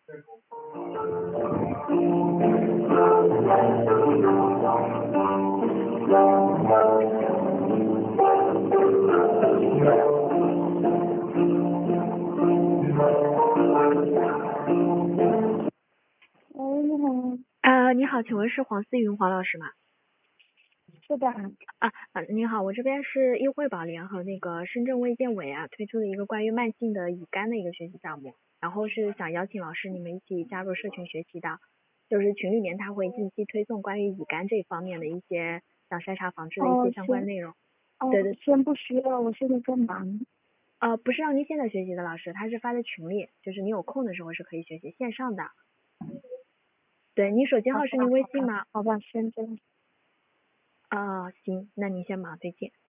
喂，你好。 你好，请问是黄思云黄老师吗？ 是的。 你好，我这边是易惠宝联和那个深圳卫健委推出的一个关于慢性的乙肝的一个学习项目，然后是想邀请老师你们一起加入社群学习的，就是群里面他会定期推送关于乙肝这一方面的一些像筛查防治的一些相关内容。对， 先不需要，我现在在忙。 不是让您现在学习的老师，他是发在群里，就是你有空的时候是可以学习线上的。对，你手机号是您微信吗？ 好吧，先这样。 行，那您先忙，再见。